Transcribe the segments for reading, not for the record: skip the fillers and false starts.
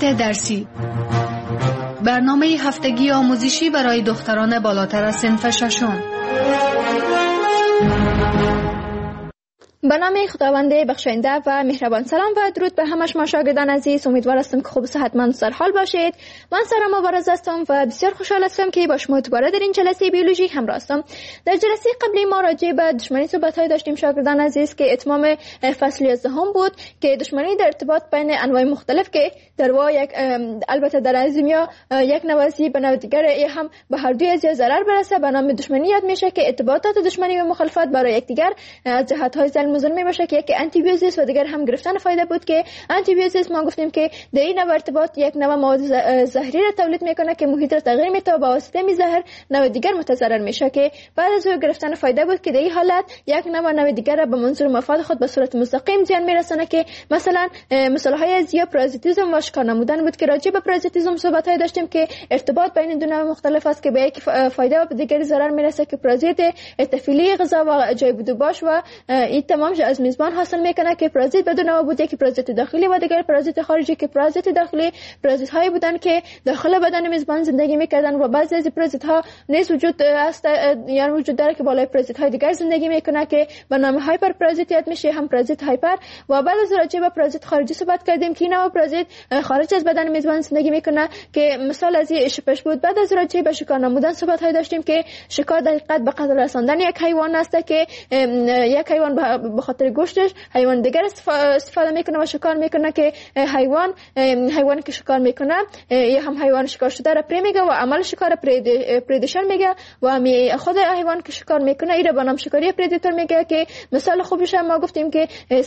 ساعت درسی، برنامه هفتگی آموزشی برای دختران بالاتر از صنف ششم. به نام خداوند بخشاینده و مهربان. سلام و درود به همه شما شاگردان عزیز. امیدوار هستم که خوب و صحتمند و سرحال باشید. من سارا مبارز هستم و بسیار خوشحال هستم که با شما دوباره در این جلسه بیولوژی همراه هستم. در جلسه قبلی ما راجع به دشمنی صحبت‌های داشتیم شاگردان عزیز که اتمام فصل 11 بود که دشمنی در ارتباط بین انواع مختلف که در واقع البته در ازمیا یک نوازی به نوع دیگر هم به هر دوی از ضرر برسه به نام دشمنی یاد میشه که ارتباطات دشمنی و مخالفت برای یکدیگر از جهت‌های ظلم می باشه که یکی آنتی بیوزیس و دیگر هم گرفتن فایده بود که آنتی بیوزیس ما گفتیم که در این نوع ارتباط یک نوع مواد زهری را تولید میکنه که محیط را تغییر میده و با واسطه می زهر نوع دیگر متضرر میشه که بعد از گرفتن فایده بود که در این حالت یک نوع دیگر را به منظور مفاد خود به صورت مستقیم زیان میرسونه که مثلا مثال های از یا پارازیتیسم و شکار نمودن بود که راجع به پارازیتیسم صحبت های داشتیم که ارتباط بین دو نوع مختلف است که به یک فایده و به دیگر ضرر میرسه که پارازیت تفیلی غذا و جای بودو باش و این تمام از میزبان حاصل میکنه که پارازیت بدون نوع بود که پارازیت داخلی و دیگر پارازیت خارجی که پارازیت داخلی پارازیت هایی بودن که داخل بدن میزبان زندگی میکردن و بعضی از پارازیت ها نیز وجود است یا وجود داره که بالای پارازیت های دیگر زندگی میکنه که به نام هایپر پارازیت میشه هم پارازیت هایپر و بعد از راجع به پارازیت خارجی صحبت کردیم که نوع پارازیت خارج از بدن میزبان زندگی میکنه که مثال از شپش بود. بعد از راجع به شکار نمودن صحبت های داشتیم که شکار در حقیقت به قتل رساندن یک حیوان است که یک حیوان به خاطر گوشتش حیوان دیگر استفاده میکنه و شکار میکنه که حیوانی که شکار میکنه یا هم حیوان شکار شده را پری میگه و عمل شکار پریدیشن میگه و خود حیوان که شکار میکنه این را به نام شکاری پریدیتور میگه که مثال خوبش ما گفتیم که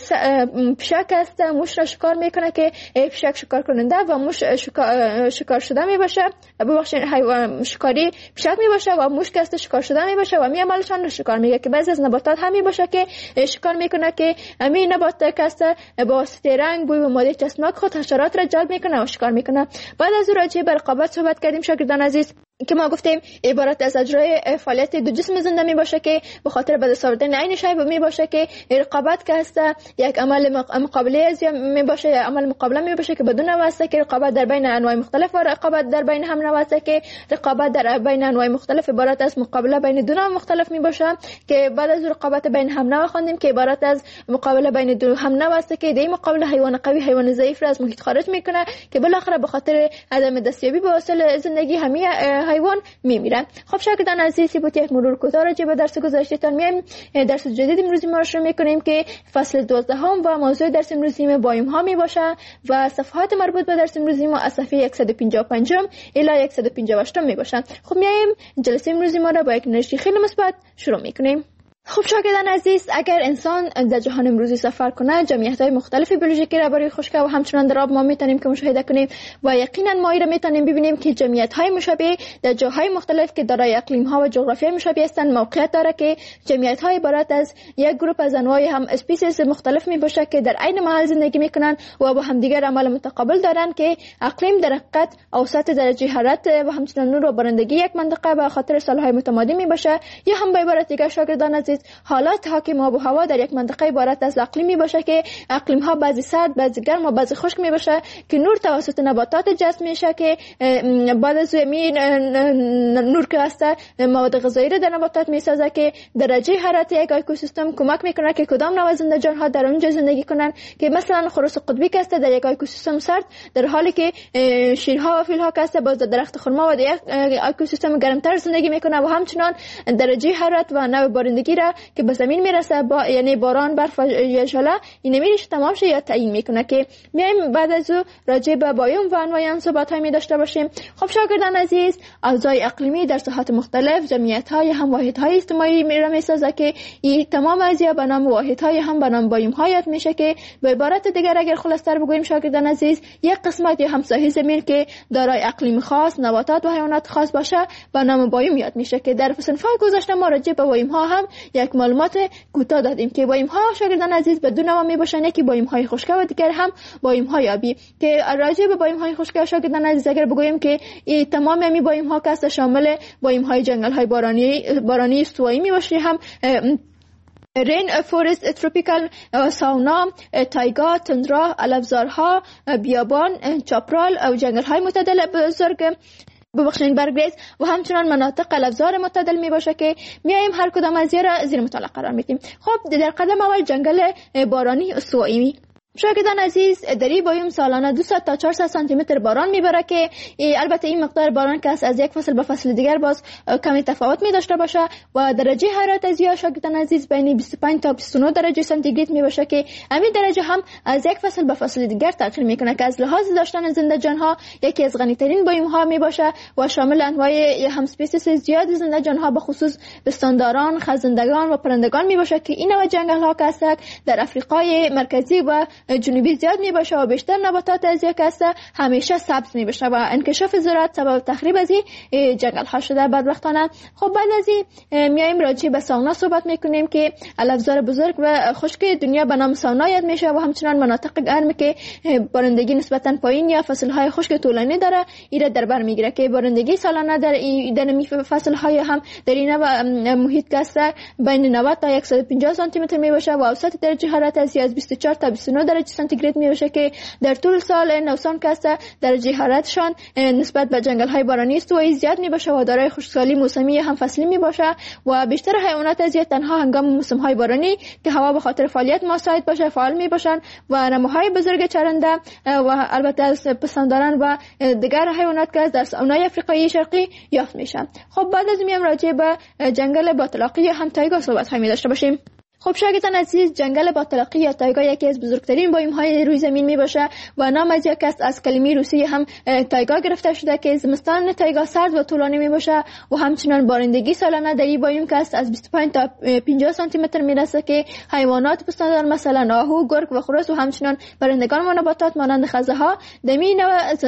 پشک است موش را شکار میکنه که پشک شکار کننده و موش شکار شده میباشه ببخشید حیوان شکاری پشک میباشه و موش که است شکار شده میباشه و عملشان را شکار میگه که بعضی از نباتات هم میباشه که شکار میکنه که همین نبات کسته با واسطه رنگ بوی و ماده چسبناک خود حشرات را جلب میکنه و شکار میکنه. بعد از راجع به رقابت صحبت کردیم شاگردان عزیز که ما گفتیم عبارت از اجرای فعالیت دو جسم زنده می باشه که به خاطر به دست آوردن عین شی می باشه که رقابت که است یک عمل مقابله از می باشه عمل مقابله می باشه که بدون واسطه که رقابت در بین انواع مختلف و رقابت در بین هم نواسطه که رقابت در بین انواع مختلف عبارت از مقابله بین دو نوع مختلف می باشه که بعد از رقابت بین هم نوع خواندیم که عبارت از مقابله بین دو هم نواسطه که در مقابله حیوان قوی حیوان ضعیف را از محیط خارج میکنه که بالاخره به خاطر عدم دستیابی به وسایل زندگی همه حیوان میمیرن. خب شاگردان عزیزی بود یک مرور کوتاه راجع به درس گذشتهتان میایم درس جدید امروزی ما رو شروع میکنیم که فصل 12 و موضوع درس امروزی ما بایم ها می باشه و صفحات مربوط به درس امروزی ما از صفحه 155 الی 158 می باشن. خب میایم جلسه امروزی ما رو با یک انرژی خیلی مثبت شروع میکنیم. خب شاگردان عزیز اگر انسان در جهان امروزی سفر کنه جمعیت‌های مختلف بیولوژیکی را برای خشکی و همچنان در آب ما میتونیم که مشاهده کنیم و یقینا ما این را میتونیم ببینیم که جمعیت‌های مشابه در جاهای مختلف که دارای اقلیم‌ها و جغرافیای مشابه هستند موقعیت داره که جمعیت‌های عبارت از یک گروه از انواع هم اسپیسیز مختلف میباشه که در عین محل زندگی میکنن و با همدیگر عمل متقابل دارن که اقلیم در حقیقت اوسط درجه حرارت و همچنان نور و بارندگی یک منطقه به خاطر سال‌های متمادی میباشه یا هم به عبارت دیگر شاگردان عزیز حالات حاکم آب و هوا در یک منطقه عبارت از اقلیمی باشه که اقلیم ها بعضی سرد بعضی گرم و بعضی خشک می باشه که نور توسط نباتات جذب میشه که بعد از زمین نور که هست مواد غذایی را در نباتات میسازه که درجه حرارت یک اکوسیستم کمک میکنه که کدام نوع زنده جان ها در اونجا زندگی کنن که مثلا خروس قطبی که است در یک اکوسیستم سرد در حالی که شیرها و فیلها که است باز در درخت خرما و در یک اکوسیستم گرمتر زندگی میکنه و همچنان درجه حرارت و نوع بارندگی را که به زمین میرسه یعنی باران برف یا ژله این نمیشه تمام شه یا تعیین میکنه که میایم بعد از راجع به بایوم و انواع صحبت های می داشته باشیم. خب شاگردان عزیز اوضاع اقلیمی در ساحات مختلف جمعیت های هم واحد های اجتماعی میسازه که این تمام ازیا به نام واحد های هم به نام بایوم ها یاد میشه که به عبارت دیگر اگر خلاصتر بگوییم شاگردان عزیز یک قسمت یا هم ساحه زمین که دارای اقلیم خاص نباتات و حیوانات خاص باشه به نام بایوم یاد میشه که در صنف‌های گذشته ما راجع به بایوم ها هم یک معلومات کوتاه دادیم که بایم ها شاگردان عزیز به دو نوع میباشن یکی بایم های خشکی و دیگر هم بایم های آبی که راجع به بایم های خشکی شاگردان عزیز اگر بگویم که این تمام می بایم ها که شامل بایم های جنگل های بارانی استوایی میباشه هم رین فورست تروپیکال، ساونا، تایگا، تندرا، علفزارها، بیابان، چاپرال و جنگل های معتدل بزرگ برگریز و همچنان مناطق علفزار معتدل می باشه که میایم هر کدام از زیر مطالعه قرار میدیم. خب در قدم اول جنگل بارانی استوایی. شاگردان عزیز، در این بایوم سالانه 200 تا 400 سانتی متر باران میبره که البته این مقدار باران که از یک فصل به فصل دیگر باز کمی تفاوت می داشته باشه و درجه حرارت از یا شاگردان عزیز بین 25 تا 29 درجه سانتیگراد می باشه که همین درجه هم از یک فصل به فصل دیگر تغییر میکنه که از لحاظ داشتن زنده جان ها یکی از غنی ترین بایوم ها می باشه و شامل انواع هم اسپیسیس زیاد زنده جان ها به خصوص پستانداران، خزندگان و پرندگان می باشه که این نوع جنگل ها که در افریقای مرکزی و جنوبی زیاد می باشه و بیشتر نباتات از یک است همیشه سبز می باشه و انکشاف زراعت سبب تخریب از این جنگل ها شده بدبختانه. خب بعد از این میایم راجع به ساونا صحبت میکنیم که علفزار بزرگ و خشک دنیا به نام ساونا یاد میشه و همچنان مناطق گرم که بارندگی نسبتا پایین یا فصل های خشک طولانی داره ایره در بر میگیره که بارندگی سالانه در فصل های هم در این محیط که بین 90 تا 150 سانتی متر می باشه و اوسط درجه حرارت از 24 تا 29 درجه سانتیگراد می باشه که در طول سال نوسان که درجه حرارتشان نسبت به جنگل های بارانی استوایی زیاد می باشه و دارای خشکسالی موسمی هم فصلی می باشه و بیشتر حیوانات از تنها هنگام موسم های بارانی که هوا به خاطر فعالیت مساعد باشه فعال می باشن و نموهای بزرگ چرنده و البته از پستانداران و دیگر حیوانات که در ساونای افریقایی شرقی یافت میشن. خب بعد از میام راجع به جنگل باطلاقی یا هم تایگا صحبت می داشته باشیم. خب شاگردان عزیز، جنگل باطلاقی یا تایگا یکی از بزرگترین بایوم های روی زمین می باشه و نام از یک است از کلمه روسی هم تایگا گرفته شده که زمستان تایگا سرد و طولانی می باشه و همچنان بارندگی سالانه در این بایوم که است از 25 تا 50 سانتی متر می رسه که حیوانات پستاندار مثلا آهو، گرگ و خروس و همچنان پرندگان و نباتات مانند خزه ها در این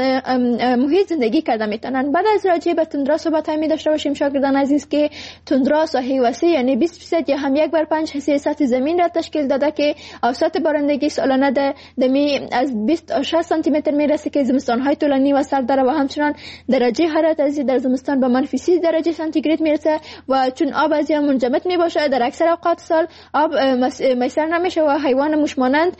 محیط زندگی کرده میتونن. بعد از راجع به تندرا صحبت می داشته باشیم شاگردان عزیز که تندرا ساحه وسیع یعنی 20% یا هم 1/5 حصه سطح زمین را تشکیل داده که اوسط بارندگی سالانه دمی از 20 تا 60 سانتی متر میرسه که زمستان های طولانی و سرد داره و همچنان درجه حرارت از در زمستان به -30 درجه سانتیگراد میرسه و چون آب از یا منجمد می باشه در اکثر اوقات سال آب میسر نمیشه و حیوان موشمانند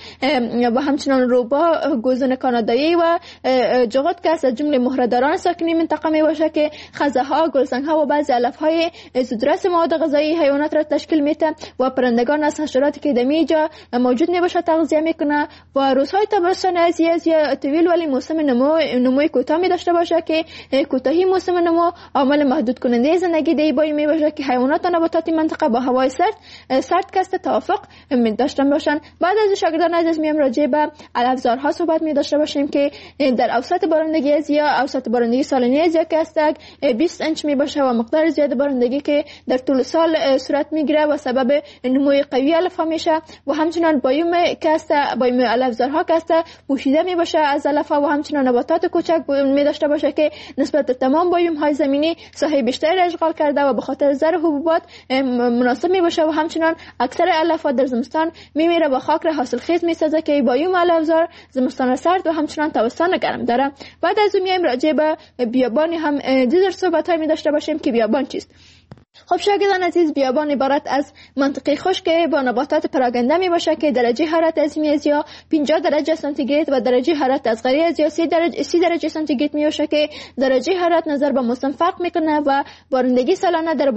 و همچنان روبا، گوزن کانادایی و جغد که از جمله مهره‌داران ساکنی منطقه می باشه که خزه ها، گلزنگ ها و بعضی علف های زودرس مواد غذایی حیوانات را تشکیل میده و پرندگان از حشراتی که در اینجا موجود نباشه تغذیه میکنه و روزهای تابستان از یا طویل ولی موسم نموی کوتاه می داشته باشه که کوتاهی موسم نمو عامل محدود کننده زندگی در بایوم می باشه که حیوانات و نباتات منطقه با هوای سرد کست توافق می داشتن باشن. بعد از شاگردان عزیز میام راجع به علفزارها صحبت می داشته باشیم که در اوسط بارندگی از یا اوسط بارندگی سالانه از یا که است 20 انچ می باشه و مقدار زیاد بارندگی که در طول سال صورت میگیره و سبب نموی قوی علف میشه و همچنان بایوم که است بایوم علفزارها که است پوشیده می باشه از علف و همچنان نباتات کوچک می داشته باشه که نسبت به تمام بایوم های زمینی ساحه بیشتری اشغال کرده و به خاطر زر حبوبات مناسب می باشه و همچنان اکثر علفات در زمستان میمیره و خاک را حاصلخیز میسازه که بایوم علفزار زمستان سرد و همچنان تابستان گرم داره. بعد از اون میایم راجع به بیابان هم دیگر صحبت های می داشته باشیم که بیابان چیست. خب شاگردان عزیز، بیابان عبارت از منطقه خشک با نباتات پراگنده می باشه که درجه حرارت از یا 50 درجه سانتیگراد و درجه حرارت از غیر از یا 30 درجه سانتیگراد می باشه که درجه حرارت نظر به موسم فرق میکنه و بارندگی سالانه در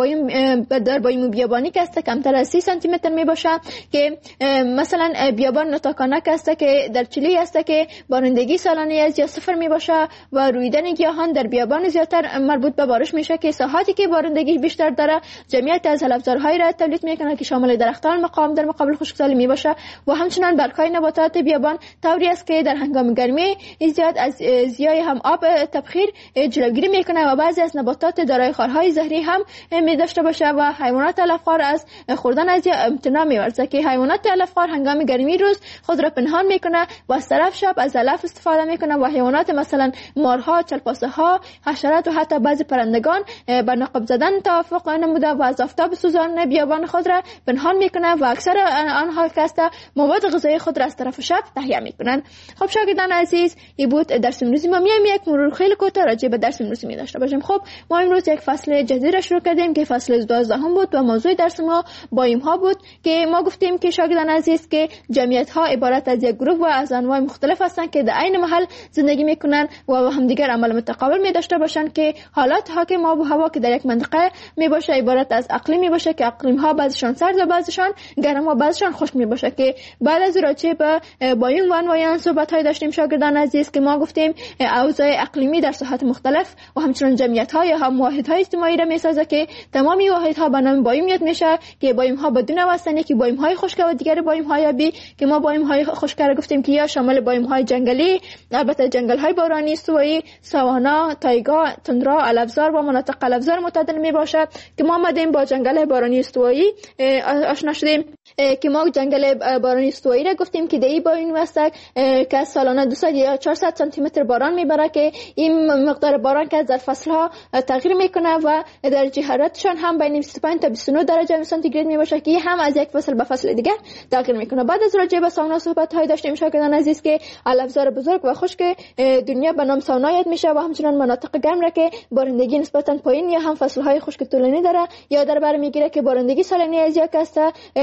بایوم بیابانی که است کمتر از 30 سانتی متر می باشه که مثلا بیابان نوتاکانا که است که در چیلی است که بارندگی سالانه از یا 0 می باشه و رویدن گیاهان در بیابان زیاتر مربوط به بارش میشه که ساحاتی که بارندگی بیشتر داره جمعیت از علفزارهای را تولید میکنه که شامل درختان مقاوم در مقابل خشکسالی می باشه و همچنان برگ‌های نباتات بیابان طوری است که در هنگام گرمی زیاد از زیای هم آب تبخیر جلوگیری میکنه و بعضی از نباتات دارای خارهای زهری هم می داشته باشه و حیوانات علفخوار از خوردن از امتناع می‌ورزه که حیوانات علفخوار هنگام گرمی روز خود را پنهان میکنه و از طرف شب از علف استفاده میکنه و حیوانات مثلا مارها، چلپاسه‌ها، حشرات و حتی بعضی پرندگان بر نقب زدن توافق گرم بوده و از آفتاب سوزان بیابان خود را پنهان میکنه و اکثر آنها کسته مواد غذایی خود را از طرف شب تهیه میکنن. خب شاگردان عزیز، این بود درس امروزی ما. میایم یک مرور خیلی کوتاه راجع به درس امروزی می داشته باشیم. خب ما امروز یک فصل جدید را شروع کردیم که فصل 12 بود و موضوع درس ما بایم ها بود که ما گفتیم که شاگردان عزیز که جمعیت ها عبارت از یک گروه و از انواع مختلف هستند که در عین محل زندگی میکنن و همدیگر عمل متقابل می داشته باشند که حالات حاکم آب و هوا که در یک منطقه می باشه عبارت از اقلیم می باشه که اقلیم ها بعضیشان سرد و بعضیشان گرم و بعضیشان خشک می باشه که بعد از راجع به بایم و انواع آن صحبت های داشتیم شاگردان عزیز که ما گفتیم اوضاع اقلیمی در ساحات مختلف و همچنین جمعیت ها یا هم واحد های اجتماعی را می سازه که تمامی واحد ها به نام بایم یاد میشه که بایم ها بدون واسطه که بایم های خشک و دیگر بایم های آبی که ما بایم های خشک را گفتیم که یا شامل بایم های جنگلی، البته جنگل های بارانی، استوایی، ساوانا، تایگا، تندرا، علفزار و مناطق علفزار متعدل می باشد که ما آمدیم با جنگل بارانی استوایی آشنا شدیم که ما جنگل بارانی استوایی را گفتیم که دی بایم است که سالانه 200 یا 400 سانتی متر باران میبره که این مقدار باران که در فصل ها تغییر میکنه و درجه حرارتشان هم بین 25 تا 29 درجه سانتیگراد میباشه که هم از یک فصل به فصل دیگر تغییر میکنه. بعد از راجع به ساونا صحبت های داشتیم شاگردان عزیز که علفزار بزرگ و خشک دنیا به نام ساونا یاد میشه و همچنین مناطق گرم را که بارندگی نسبتا پایین یا هم فصل های خشک طولانی داره یا در بر میگیره که بارندگی سالانه از یک است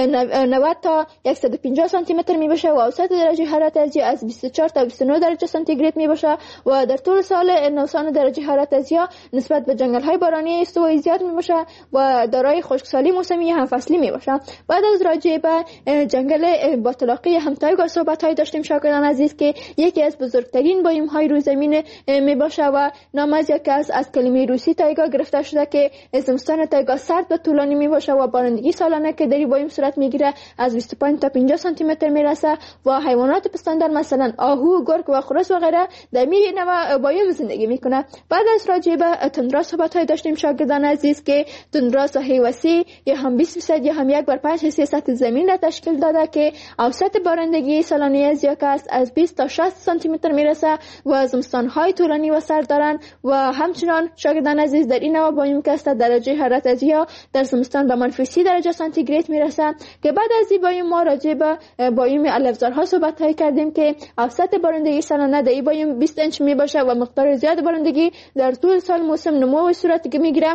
90 تا 150 سانتی متر میباشه و اوسط درجه حرارت از 24 تا 29 درجه سانتیگراد میباشه و در طول سال نوسان درجه حرارت از نسبت به جنگل های بارانی استوایی زیاد میباشه و دارای خشکسالی موسمی هم فصلی میباشه. بعد از راجع به جنگل باطلاقی هم تایگا صحبت های داشتیم شاگردان عزیز که یکی از بزرگترین بایم های روی زمین میباشه و نام از یکی از کلمه روسی تایگا گرفته شده که زمستان تایگا سرد و طولانی میباشه و بارندگی سالانه که در بایم صورت میگیره از 25 تا 50 سانتی متر میرسه و حیوانات پستاندار مثلا آهو، گرگ و خرس و غیره در این نوع بایم زندگی میکنه. بعد از راجع به تندرا صحبت های داشتیم شاگردان عزیز که تندرا ساحه وسیع یا هم 20% یا هم 1/5 حصه سطح زمین را تشکیل داده که اوسط بارندگی سالانه از یک است از 20 تا 60 سانتی متر میرسه و زمستان های طولانی و سرد دارن و همچنان شاگردان عزیز در این نوع بایم که است درجه حرارت از یا در زمستان به منفی 30 درجه سانتیگراد میرسه که بعد از این بایم ما راجع به بایم علفزارها صحبت های کردیم که اوسط بارندگی سالانه در این بایم 20 انچ میباشه و مقدار زیاد بارندگی در طول سال موسم نمو صورت میگیره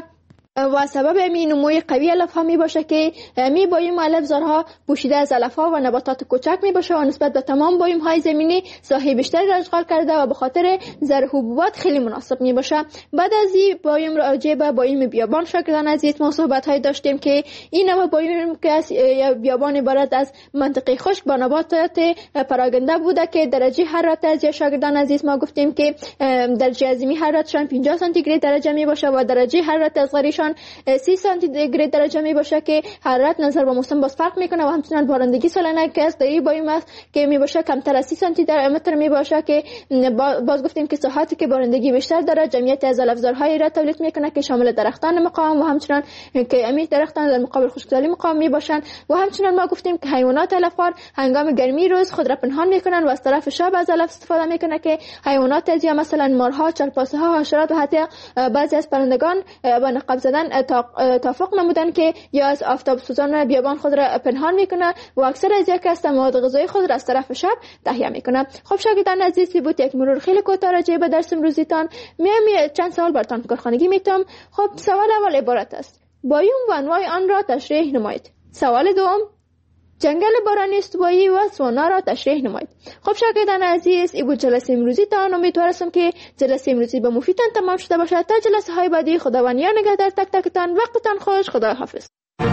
و سبب این نموی قوی علف ها می باشه که می بایم علفزارها پوشیده از علف ها و نباتات کوچک می باشه و نسبت به تمام بایم های زمینی ساحه بیشتری را اشغال کرده و به خاطر زرع حبوبات خیلی مناسب می باشه. بعد از این بایم راجع به بایم بیابان شاگردان عزیز ما صحبت های داشتیم که این نوع بایم که بیابان عبارت از منطقه خشک با نباتات پراگنده بوده که درجه حرارت از شاگردان عزیز ما گفتیم که درجه عظیمی حرارتشان 50 سانتیگراد درجه می باشه و درجه حرارت اصغریشان 30 سانتیگراد درجه می باشه که حرارت نظر به موسم باز فرق میکنه و همچنین بارندگی سالانه که از دایی بایم است که می باشه کمتر از 30 سانتی متر می باشه که باز گفتیم که ساحاتی که بارندگی بیشتر داره جمعیت از علفزارهای را تولید میکنه که شامل درختان مقاوم و همچنین که امی درختان در مقابل خشکسالی مقاوم می باشن و همچنین ما گفتیم که حیوانات علفخوار هنگام گرمی روز خود را پنهان میکنن و از طرف شب از علف استفاده میکنه که حیوانات از مثلا مارها، چرپاسه ها، حشرات و حتی بعضی از پرندگان با نقاب زدن توافق نمودن که یا از آفتاب سوزان بیابان خود را پنهان میکنه و اکثر از یک است مواد غذایی خود را از طرف شب تهیه میکنه. خب شاگردان عزیز بود یک مرور خیلی کوتاه راجع به درس امروزیتان. میام چند سوال براتون کارخانگی میتم. خب سوال اول عبارت است بایم و انواع آن را تشریح نمایید. سوال دوم جنگل بارانی استوایی و ساوانا را تشریح نمایید. خب شاگردان عزیز این بود جلسه امروزی تان. امیدوارم که جلسه امروزی به مفیدتان تمام شده باشد. تا جلسه های بعدی خداوند یار نگهدار تک تکتان. وقتتان خوش. خدا حافظ.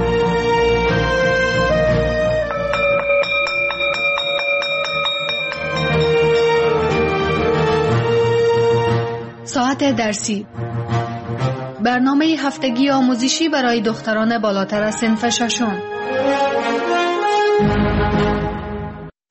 ساعت درسی برنامه هفتگی آموزشی برای دختران بالاتر از صنف ششم.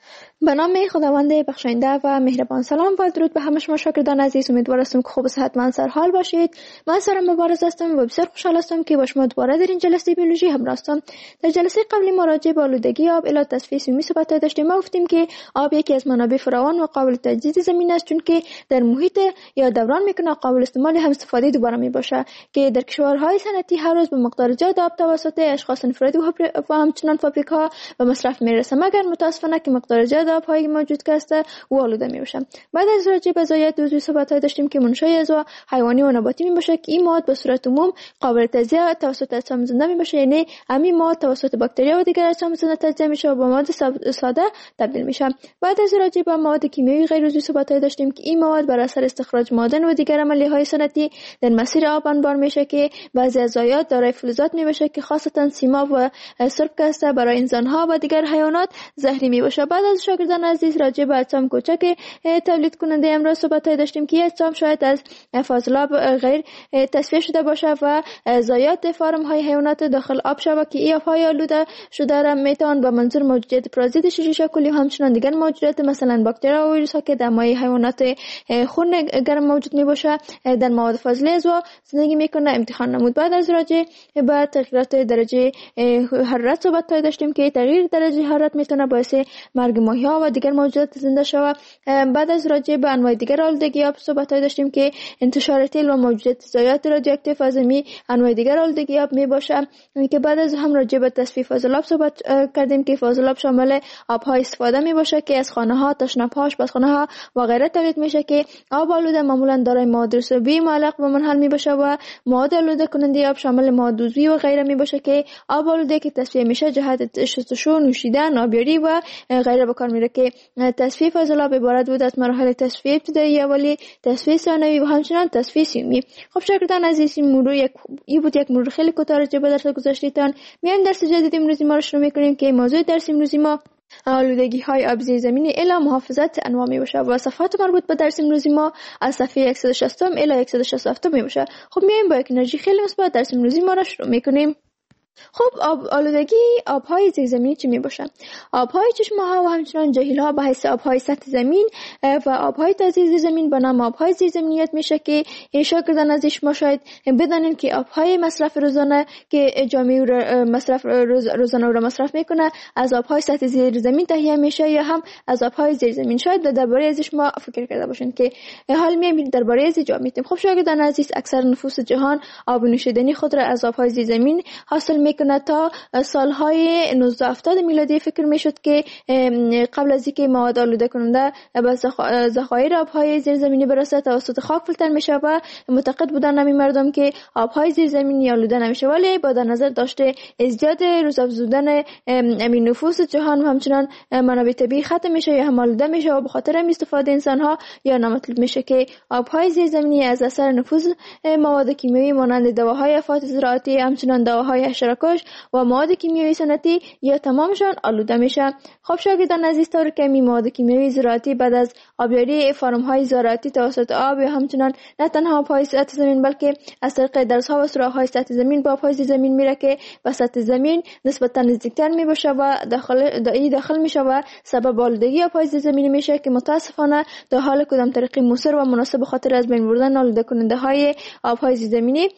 به نام خداوند بخشاینده و مهربان. سلام و درود به همه شما شاگردان عزیز. امیدوار هستم که خوب و صحتمند سر حال باشید. من سارا مبارز هستم و بسیار خوشحال هستم که با شما دوباره در این جلسه بیولوژی همراه هستم. در جلسه قبلی ما راجع به آلودگی آب الی تصفیه سیمی صحبت داشتیم. ما گفتیم که آب یکی از منابع فراوان و قابل تجدید زمین است، چون که در محیط یا دوران میکنه قابل استعمال هم استفاده دوباره می باشه، که در کشورهای صنعتی هر روز به مقدار زیاد آب توسط اشخاص انفرادی و همچنان فابریکاها به مصرف میرسه، مگر متاسفانه که مقدار زیاد آب‌های موجود که است و آلوده میباشن. بعد از راجع به ضایعات عضوی صحبت‌های داشتیم که منشأ اعضا حیوانی و نباتی میباشه، که این مواد به صورت عموم قابل تجزیه توسط اجسام زنده میباشه، یعنی همین مواد توسط باکتریا و دیگر اجسام زنده تجزیه میشه و به مواد ساده تبدیل میشه. بعد از راجع به مواد کیمیایی غیر عضوی صحبت‌های داشتیم که این مواد بر اثر استخراج معادن و دیگر عملیه‌های صنعتی در مسیر آب انبار میشه، که بعضی از ضایعات دارای فلزات میباشه که خاصتا سیماب و سرب که است برای انسان‌ها و دیگر حیوانات زهری میباشه. بعد از شاگردان عزیز راجع به اجسام کوچک تولید کننده امروز صحبت‌های داشتیم که اجسام شاید از فاضلاب غیر تصفیه شده باشه و ضایعات فارم‌های حیوانات داخل آب شوه، که این آب‌های آلوده شده را میتوان به منظور موجودات پرازیت شیشه کلی و همچنان دیگر موجودات مثلا باکتریا و ویروس‌ها که در مایع حیوانات خون گرم موجود میباشه در مواد فاضله اعضا زندگی میکنه امتحان نمود. بعد از راجع به تغییرات درجه حرارت صحبت‌های داشتیم که تغییر درجه حرارت میتونه باعث مرگ ماهی‌ها و دیگر موجودات زنده شود. بعد از راجع به انواع دیگر آلودگی آب صحبت‌های داشتیم که انتشار تیل و موجودات ضایعات رادیواکتیو از می انواع دیگر آلودگی آب میباشه، که بعد از هم راجع به تصفیه فاضلاب صحبت کردیم که فاضلاب شامل آب‌های استفاده میباشه که از خانه‌ها، تشنه‌ها، آشپزخانه‌ها و غیره تولید میشه، که آب آلوده معمولاً دارای مواد رسوبی معلق به منحل میباشه و مواد آلوده کننده آب شامل مواد عضوی و غیره میباشه، که آب آلوده که تصفیه میشه جهت شستشو، نوشیدن، آبیاری و غیره به کار میره، که تصفیه فاضلاب عبارت بود از مراحل تصفیه ابتدایی، اولی، تصفیه ثانوی و همچنان تصفیه سیمی. خب شاگردان عزیز، این بود یک مرور خیلی کوتاه راجع به درس گذشته‌تان. میایم درس جدید امروزی ما رو شروع میکنیم که موضوع درس امروزی ما آلودگی های آب زیر زمینی الی محافظت انواع می باشه و صفحات مربوط به درس امروزی ما از صفحه 160 الی 167 می باشه. خب میایم با یک انرژی خیلی مثبت درس امروزی ما را شروع میکنیم. خب آلودگی آب‌های زیرزمینی چی میباشه؟ آب‌های چشمه‌ها و همچنان جهیل‌ها به حیث آب‌های سطح زمین و آب‌های تازه زیر زمین به نام آب‌های زیرزمینیت میشه، که این شاگردان از شما شاید بدانید که آب‌های مصرف روزانه که جامعه مصرف روزانه رو مصرف میکنه از آب‌های سطح زیر زمین تهیه میشه یا هم از آب‌های زیر زمین. شاید درباره از شما فکر کرده باشین که حال میایم درباره از جا میتیم. خب شاگردان عزیز، اکثر نفوس جهان آب نوشیدنی خود را از آب‌های زیر زمین حاصل میکنه. تا سالهای 1970 میلادی فکر میشد که قبل از اینکه مواد آلوده کننده به ذخایر آبهای زیرزمینی برسه توسط خاک فیلتر میشه و معتقد بودن همین مردم که آبهای زیرزمینی آلوده نمیشه، ولی با در نظر داشته ازدیاد روزافزودن همین نفوس جهان و همچنان منابع طبیعی ختم میشه یا هم آلوده میشه و به خاطر استفاده انسانها یا نامطلوب میشه، که آبهای زیرزمینی از اثر نفوذ مواد کیمیایی مانند دواهای افات زراعتی، همچنان دواهای حشره‌کش و مواد کیمیایی صنعتی یا تمامشان آلوده میشه. خب شاگردان عزیز، طور که می مواد کیمیایی زراعتی بعد از آبیاری فارم‌های زراعتی توسط آب یا همچنان نه تنها آب‌های سطح زمین بلکه از طریق درزها و سوراخ‌های سطح زمین به آب‌های زمین میره، که به سطح زمین نسبتاً نزدیکتر میباشه و داخل میشه و سبب آلودگی آب‌های زمینی میشه، که متاسفانه در حال کدام طریقی مؤثر و مناسب خاطر از بین بردن آلوده کننده های آب‌های زمینی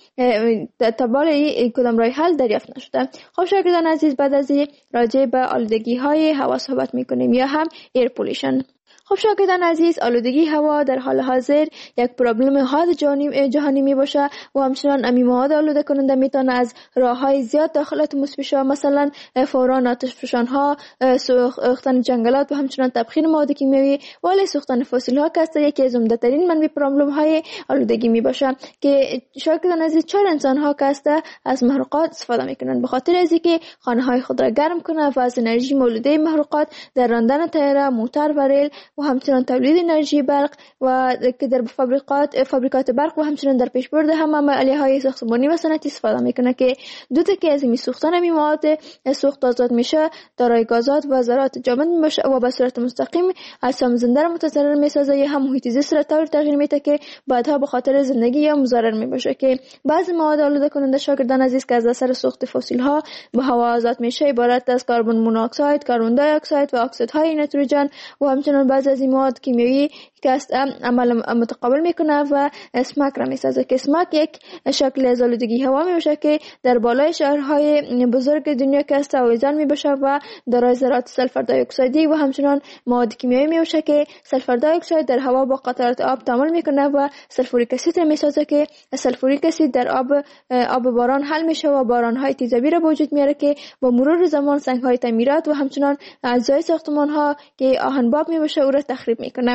تبال کدام راه حل دریافت نشده. خب شاگردان عزیز، بعد از راجع به آلودگی های هوا صحبت میکنیم یا هم ایر پولیشن. خب شاگردان عزیز، آلودگی هوا در حال حاضر یک پروبلم حاد جهانی می باشه و همچنان امی مواد آلوده کننده میتونه از راههای زیاد داخل اتمسفر بشه، مثلا فوران آتشفشان‌ها، سوختن جنگلات و همچنان تبخیر مواد کیمیایی، ولی سوختن فسیل‌ها که یکی از عمده‌ترین منبع پروبلم های آلودگی می باشه، که شاگردان عزیز چرا انسان‌ها از محروقات استفاده میکنن؟ به خاطر از اینکه خانه‌های خود را گرم کنه و از انرژی مولوده محروقات در راندن طیاره، موتور و ریل و و همچنان تولید انرژی برق و که در فابریکات برق و همچنان در پیشبرد هم عملیه‌های ساختمانی و صنعتی استفاده میکنه که دو تا که از این سوختن می مواد سوخت آزاد میشه دارای گازات و ذرات جامد میشه و به صورت مستقیم اجسام زنده را متضرر میسازه یا هم محیط زیست را طور تغییر میده که بعدها به خاطر زندگی یا مضر میباشه. که بعضی مواد آلوده کننده شاگردان عزیز که از اثر سوخت فسیل ها به هوا آزاد میشه عبارت از کربن مونوکساید، کربن دی اکساید و اکسیدهای نیتروژن و همچنان بعضی از این مواد کیمیایی که عمل متقابل میکنه و اسمک را میسازه که اسمک یک شکل از آلودگی هوا میباشه که در بالای شهرهای بزرگ دنیا که است آویزان میباشه و دارای ذرات سلفر دی اکسایدی و همچنان مواد کیمیایی میباشه که سلفر دی اکساید در هوا با قطرات آب تعامل میکنه و سلفوریک اسید را میسازه که سلفوریک اسید در آب باران حل میشه و بارانهای تیزابی را به وجود میاره که با مرور زمان سنگهای تعمیرات و همچنان اجزای ساختمان ها که آهنباب میباشه او را تخریب میکنه.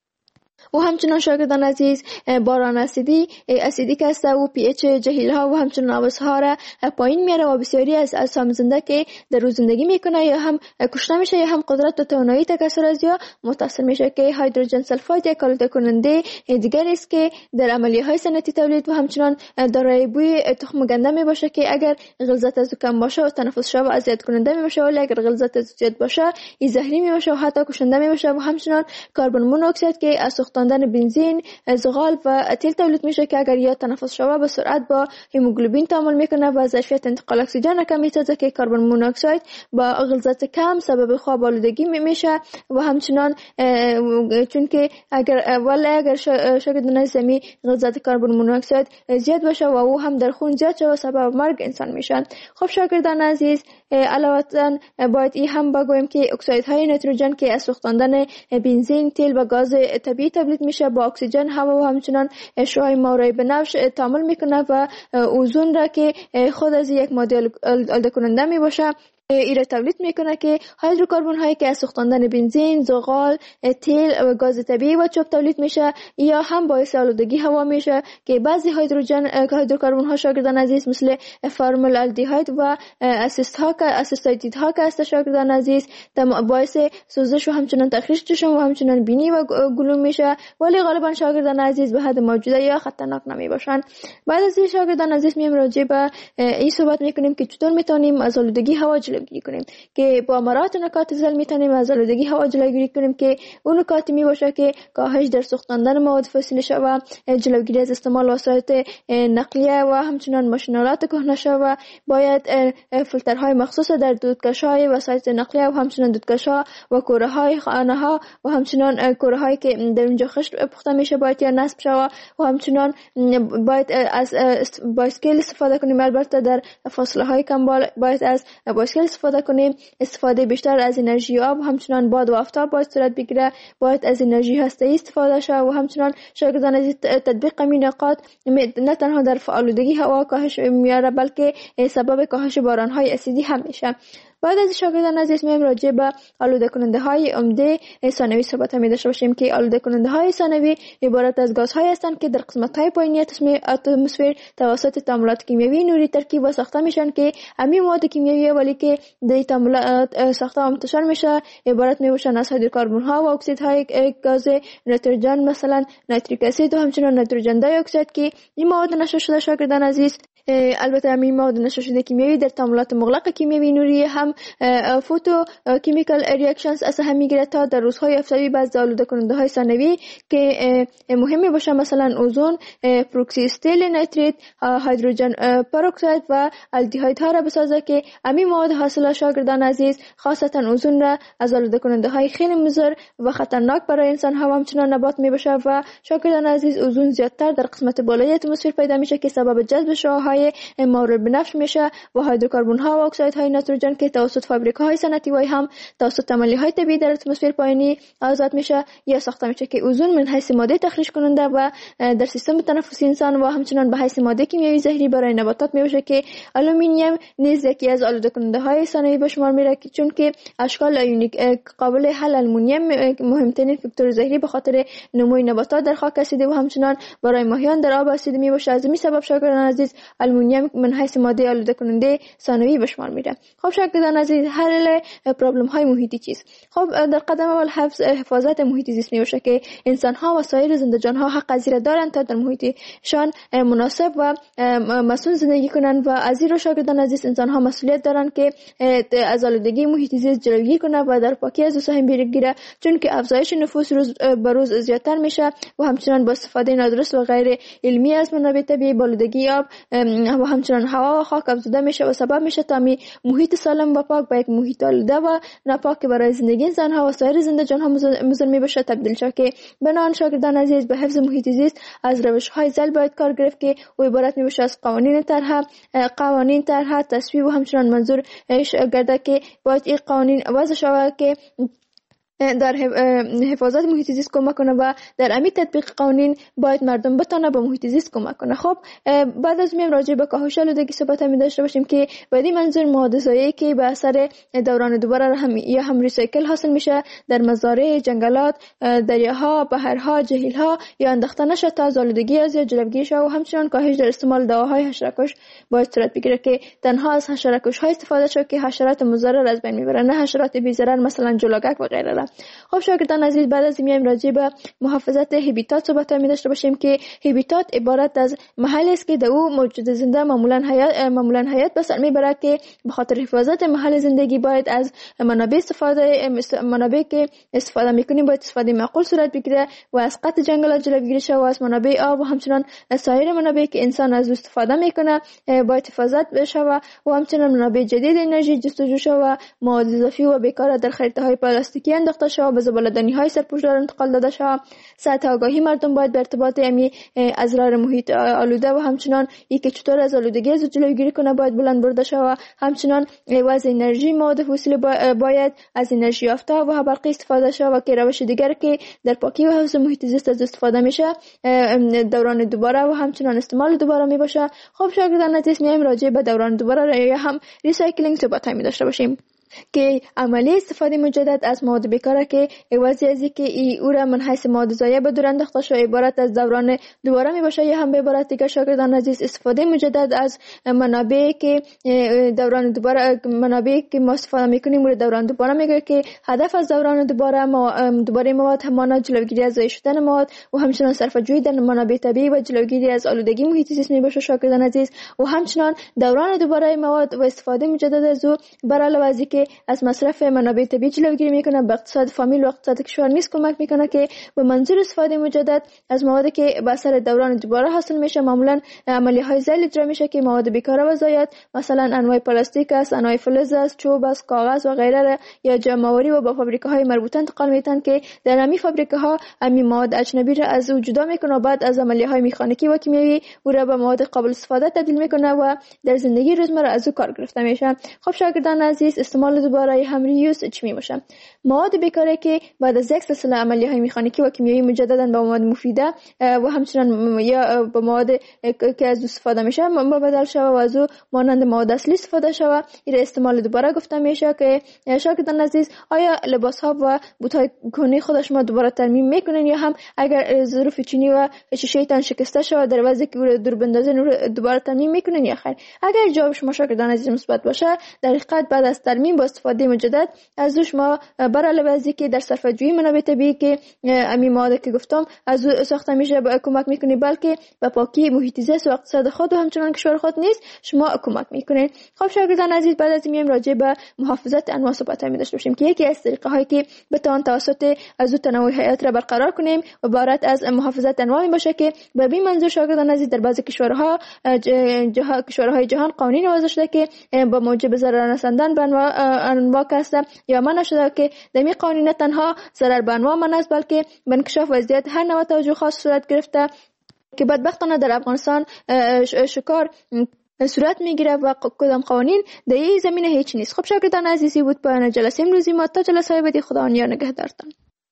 و همچنان شاگردان عزیز باران اسیدی که است و پی اچ جهیل ها و همچنان آبسها را پایین میاره و بسیاری از اجسام زنده که در روز زندگی میکنه یا هم کشته میشه یا هم قدرت و توانایی تکثر از یا متاثر میشه. که هیدروژن سلفاید یک آلوده کننده دیگر است که در عملیه های صنعتی تولید و همچنان دارای بوی تخم گنده میباشه که اگر غلظت از کم باشه و تنفس شو اذیت کننده میباشه ولی اگر غلظت از زیاد باشه این زهری میباشه و حتی کشنده میباشه. و همچنان کربن مونوکساید که از سوختاندن بنزین، زغال و تیل تولید میشه که اگر یا تنفس شوه به سرعت با هموگلوبین تعامل میکنه و ظرفیت انتقال اکسیژن کم میسازه که کربن مونوکساید با غلظت کم سبب خواب آلودگی میشه. و همچنان چون که اگر شاگردان زمین غلظت کربن مونوکساید زیاد باشه و او هم در خون زیاد شوه سبب مرگ انسان میشن. خب شاگردان عزیز علاوه باید این هم بگویم که اکسیدهای نیتروژن که از سوختاندن بنزین، تیل و گاز طبیعی تولید میشه با اکسیژن، هوا و همچنان شعاع مایع بنفش تعامل میکنه و اوزون را که خود از یک ماده آلوده کننده میباشه ایره تولید میکنه که هیدروکربن هایی که از سوختاندن بنزین، زغال، تیل و گاز طبیعی و چوب تولید میشه یا هم باعث آلودگی هوا میشه که بعضی هیدروکربن ها شاگردان عزیز مثل فرمالدهید و اسیتایدید ها که است شاگردان عزیز باعث سوزش و همچنان تخریش چشم و همچنان بینی و گلوم میشه ولی غالبا شاگردان عزیز به حد موجوده یا خطرناک نمی باشن. بعد از این شاگردان عزیز میام راجع به این صحبت میکنیم که چطور میتونیم از آلودگی هوا جلوگیری کنیم. که با مراعات نکات زل میتونیم از آلودگی هوا جلوگیری کنیم که اون نکاتی میباشه که کاهش در سوختاندن مواد فسیلی شوه، جلوگیری از استعمال وسایط نقلیه و همچنان ماشینالات کهنه شوه. باید فیلترهای مخصوص در دودکش‌های وسایط نقلیه و همچنان دودکش‌ها و کوره‌های خانه‌ها و همچنان کوره‌هایی که در اونجا خشت پخته میشه باید یا نصب شوه و همچنان باید از بایسکل استفاده کنیم. البته در فاصله‌های کم باید از بایسکل استفاده کنیم. استفاده بیشتر از انرژی آب و همچنان باد و آفتاب باید صورت بگیره. باید از انرژی هسته‌ای استفاده شه و همچنان شاگردان از تطبیق این نکات نه تنها در آلودگی هوا کاهش میاره بلکه سبب کاهش باران‌های اسیدی هم میشه. بعد از شاگردان عزیز میایم راجع به آلوده کننده های عمده ثانوی صحبت می داشته باشیم که آلوده کننده های ثانوی عبارت از گازهای هستند که در قسمت های پایینی اتمسفر توسط تعاملات کیمیایی نوری ترکیب و ساخته میشن که همین مواد کیمیایی ولی که در تعاملات ساخته و منتشر میشه عبارت می باشن از هیدروکربن ها و اکسیدهای گاز نیتروژن مثلا نیتریک اسید و همچنان نیتروژن دی اکساید که این مواد نشر شده شاگردان عزیز. البته همین مواد نشر شده کیمیایی در تعاملات مغلق کیمیایی نوری هم فوتو کیمیکال ریاکشنز از هم میگیره تا در روزهای آفتابی بعضی آلوده کننده های ثانوی که مهمی باشه مثلا اوزون، پروکسی استیل نیتریت، هیدروژن پروکساید و آلدهاید ها را بسازه که همین مواد حاصل شاگردان عزیز خاصتا اوزون را از آلوده کننده های خیلی مضر و خطرناک برای انسان ها و همچنان نبات میباشه و شاگردان عزیز اوزون زیادتر در قسمت بالای اتمسفر پیدا میشه که سبب جذب شعاعهای مورع بنفش میشه و هیدروکربن ها و اکسیدهای نیتروژن که توسط فابریکاهای صنعتی و هم توسط عملیه‌های طبیعی در اتمسفر پایینی آزاد میشه یا ساخته میشه که اوزون من حیث ماده تخریش کننده و در سیستم تنفسی انسان و همچنان به حیث ماده کیمیایی زهری برای نباتات میشه که آلومینیوم نیز یکی از آلوده کننده های ثانوی به شمار میره چون که اشکال ایونیک قابل حل آلومینیوم مهمترین فاکتور زهری به خاطر نموی نباتات در خاک اسیدی و همچنان برای ماهیان در آب اسیدی میباشه. از این سبب شاگردان عزیز آلومینیوم من حیث ماده آلوده کننده ثانوی به شمار میره. خب شاگردان عزیز، حل پرابلم های محیطی چیست؟ خب در قدم اول حفاظت محیط زیست میشه که انسان ها و سایر زنده جان ها حق از دارند تا در محیطشان مناسب و مسئول زندگی کنند و از این رو شاگردان عزیز انسان ها مسئولیت دارند که از آلودگی محیط زیست جلوگیری کنند و در پاکی از او سهم بگیرند، چون که افزایش نفوس روز به روز زیادتر میشه و همچنان با استفاده نادرست و غیر علمی از منابع طبیعی آلودگی آب و همچنان هوا و خاک افزوده میشه و سبب میشه تا محیط سالم و پاک به یک محیط آلوده و ناپاک برای زندگی انسان ها و سایر زنده جان ها مزمن بشه تبدیل شد. که بنابراین شاگردان عزیز به حفظ محیط زیست از روش های ذیل باید کار گرفت که او عبارت میشه از قوانین طرح تصویب و همچنان منظور گرده که باید این قوانین وضع شود که در حفاظت محیط زیست کمک کنه و در امی تطبیق قوانین باید مردم بتونه به محیط زیست کمک کنه. خب بعد از میم راجع به کاهش آلودگی صحبت می داشته باشیم که بدین منظور مواد ضایعی که به اثر دوران دوباره هم ریسایکل حاصل میشه در مزارع، جنگلات، دریاها، بحرها، جهیلها یا انداخته نشه تا از آلودگی از یا جلوگیری شه و همچنان کاهش در استعمال دواهای حشره‌کش باید صورت بگیره که تنها از حشره‌کش ها استفاده شه که حشرات مضر از بین میبره، نه حشرات بی ضرر مثلا جلگک و غیره. خب شاگردان عزیز، بعد از میایم راجع به محافظت هبیتات صحبت می داشته باشیم که هبیتات عبارت از محلی است که در او موجود زنده معمولا حیات به سر میبره که به خاطر حفاظت محل زندگی باید از منابع که استفاده میکنیم باید استفاده معقول صورت بگیره و از قطع جنگلات جلوگیری شه و از منابع آب و همچنان سایر منابع که انسان از استفاده میکنه باید حفاظت بشه و همچنان منابع جدید انرژی جستجو شه و مواد اضافی و بیکار در خریطه های پلاستیکی انداخته شه به زباله‌دانی های سرپوشدار انتقال داده شه. سطح آگاهی مردم باید به ارتباط اضرار محیط آلوده و همچنان که چطور از آلودگی از جلوگیری کنه باید بلند برده شه و همچنان وضع انرژی مواد فسیل باید از انرژی یافته و برقی استفاده شه و که روش دیگر که در پاکی و حفظ محیط زیست از استفاده میشه دوران دوباره و همچنان استعمال دوباره می باشه. خب شاگردان عزیز، میایم راجع به دوران دوباره یا هم ریسایکلینگ صحبت می داشته باشیم که عملی استفاده مجدد از مواد بیکاره که عوضی از اینکه او را من حیث مواد ضایع به دور انداخته شده عبارت از دوران دوباره می باشه یا هم به عبارت دیگر شاگردان عزیز استفاده مجدد از منابعی که دوران دوباره منابعی که ما استفاده میکنیم رو دوران دوباره میگه که هدف از دوران دوباره مواد همانا جلوگیری از ضایع شدن مواد و همچنان صرفه‌جویی در منابع طبیعی و جلوگیری از آلودگی محیط زیست می باشه شاگردان عزیز و همچنان دوران دوباره مواد و استفاده مجدد از او بر علاوه از که از مصرف منابع طبیعی جلوگیری میکنه به اقتصاد فامیل و اقتصاد کشور نیز کمک میکنه که به منظور استفاده مجدد از موادی که به اثر دوران دوباره حاصل میشه معمولا عملیه های ذیل اجرا میشه که مواد بیکاره و ضایعات مثلا انواع پلاستیک است، انواع فلز است، چوب است، کاغذ و غیره یا جمع‌آوری و با فابریکه‌های مربوطه انتقال میتن که در همین فابریکه‌ها همین مواد اجنبی را از او جدا میکنه و بعد از عملیه‌های مکانیکی و کیمیایی او را به مواد قابل استفاده تبدیل میکنه و در زندگی روزمره از او کار گرفته میشه. خب شاگردان عزیز، استعمال دوباره هم ریوز چی میشه؟ مواد بیکاره که بعد از یک سلسله عملیه‌های مکانیکی و کیمیایی مجددا به مواد مفیده و همچنان یا به مواد که از استفاده میشه بدل شوه و از او مانند مواد اصلی استفاده شوه، این استعمال دوباره گفته میشه. که شاگردان عزیز، آیا لباس ها و بوت های کهنه خودش ما دوباره ترمیم میکنن یا هم اگر ظروف چینی و شیشه تان شکسته شوه در وضعی که او دور بندازن دوباره ترمیم میکنن یا خیر؟ اگر جواب شما شاگردان عزیز مثبت باشه، در حقیقت بعد از ترمیم با استفاده مجدد از او شما بر علاوه از اینکه در صرفه‌جویی منابع طبیعی که همین مواد که گفتم از او ساخته میشه کمک میکنه، بلکه به پاکی محیط زیست و اقتصاد خود و همچنان کشور خود نیز شما کمک میکنه. خب شاگردان عزیز، بعد از این راجع به محافظت انواع صحبت می داشته باشیم که یکی از طریقه هایی که بتوان توسط از او تنوع حیات را برقرار کنیم عبارت از محافظت انواع می باشه که به این منظور شاگردان عزیز در بعضی کشورهای جهان قوانین وضع شده که با موجب ضرر رساندن به انواع کسته یا منع شده که در این قوانین تنها ضرر به انواع منع است، بلکه به انکشاف وضعیت هر نوع توجه خاص صورت گرفته که بدبختانه در افغانستان شکار صورت میگیره و کدام قوانین در این زمینه هیچ نیست. خب شاگردان عزیزی بود پایان جلسه امروزی ما. تا جلسه بعدی خدا نگهدارتان.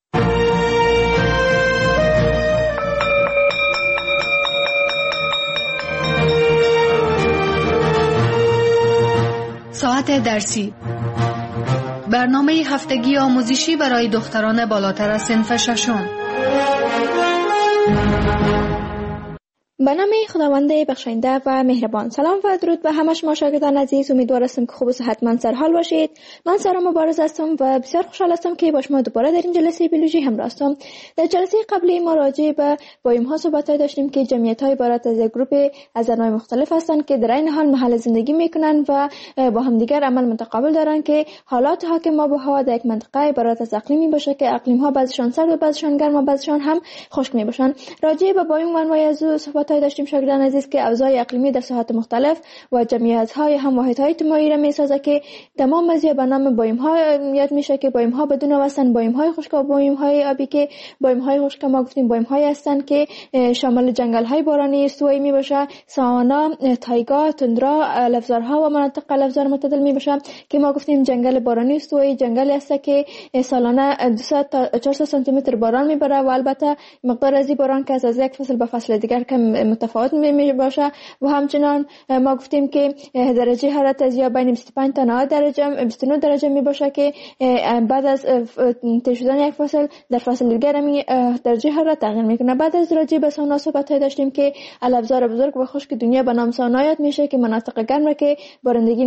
ساعت درسی، برنامه هفتگی آموزشی برای دختران بالاتر از صنف ششم. به نام خداوند بخشاینده و مهربان. سلام و درود به همه شما شاگردان عزیز. امیدوار هستم که خوب و صحتمند سرحال باشید. من سارا مبارز هستم و بسیار خوشحال هستم که با شما دوباره در این جلسه بیولوژی همراه هستم. در جلسه قبلی ما راجع به بایوم ها صحبت داشتیم که جمعیت های عبارت از یک گروه از انواع مختلف هستند که در این حال محل زندگی میکنن و با هم دیگر عمل متقابل دارن که حالات حاکم به هوا در یک منطقه عبارت از اقلیمی باشه که اقلیم ها بعضشان سرد و بعضشان گرم و بعضشان هم خشک می باشن. راجع به بایوم و انواع از صحبت داشتیم شاگردان عزیز که اوضاع اقلیمی در ساحات مختلف و جمعیت‌های هم واحدهای اجتماعی را می‌سازه که تمام از به نام بایوم‌ها یاد میشه که بایوم‌ها بدون واسن بایوم‌های خشک و بایوم‌های آبی که بایوم‌های خشک ما گفتیم بایوم‌های هستند که شامل جنگل‌های بارانی استوایی میباشه، ساوانا، تایگا، تندرا، لفظارها و مناطق لفظار معتدل میباشه که ما گفتیم جنگل بارانی استوایی جنگلی است که سالانه 200 تا 400 سانتی متر باران میبره و البته مقدار از باران که از یک فصل به فصل دیگر کم متفاوت می باشه و همچنان ما گفتیم که درجه حرارت از یا بین 25 تا 90 درجه 29 درجه می باشه که بعد از طی شدن یک فصل در فصل دیگر می درجه حرارت تغییر میکنه. بعد از راجع به ساونا صحبت داشتیم که الابزار بزرگ و خشک دنیا به نام ساونا یاد میشه که مناطق گرم را که بارندگی